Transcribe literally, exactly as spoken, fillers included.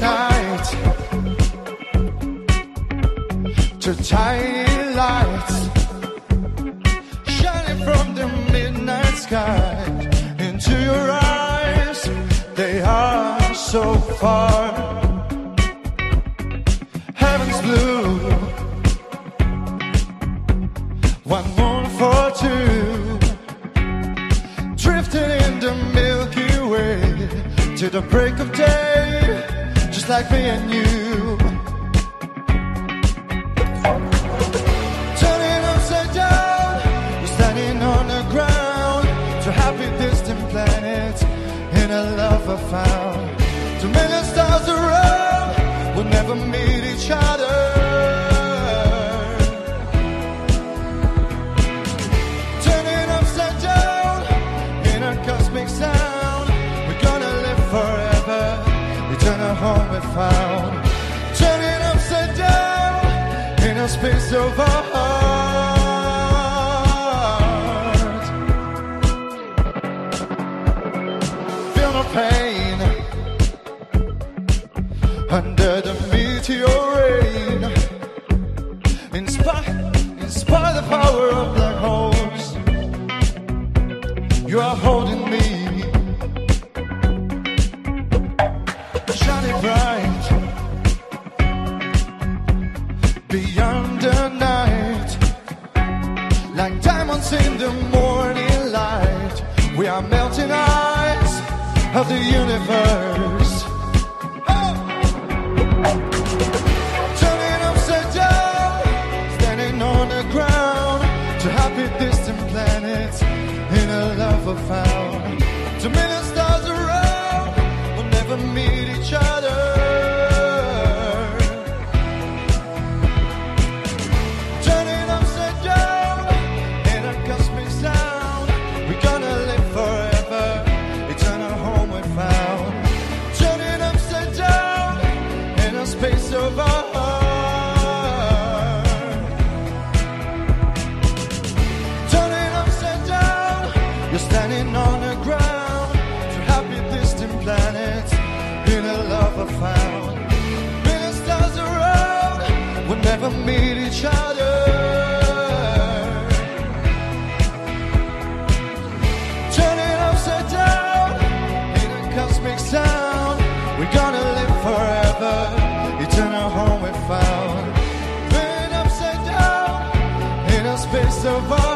night to tiny lights shining from the midnight sky into your eyes. They are so far. Heaven's blue. One moon for two, drifting in the Milky Way to the break of day, just like me and you. Turning upside down, we're standing on the ground, two happy distant planets in a love I found. Two million stars around, we'll never meet each other. Turning upside down in a cosmic sound, we're gonna live forever, eternal home we found. Turning upside down in a space of our heart. Feel no pain under the meteor rain. Inspire, inspire the power of black holes. You are holding me, shining bright beyond the night, like diamonds in the morning light. We are melting eyes of the universe. Oh! Turning upside down, standing on the ground, two happy distant planets in a love I found. Two million stars around, we'll never meet each other. Turning upside down in a cosmic sound, we're gonna live forever, eternal home we found. Turning upside down in a space of our heart. Turning upside down, you're standing on the ground, two happy distant planets in a love I found. Million stars around, we'll never meet each other. Turning upside down in a cosmic sound, we're gonna live forever, eternal home we found. Turning upside down in a space of our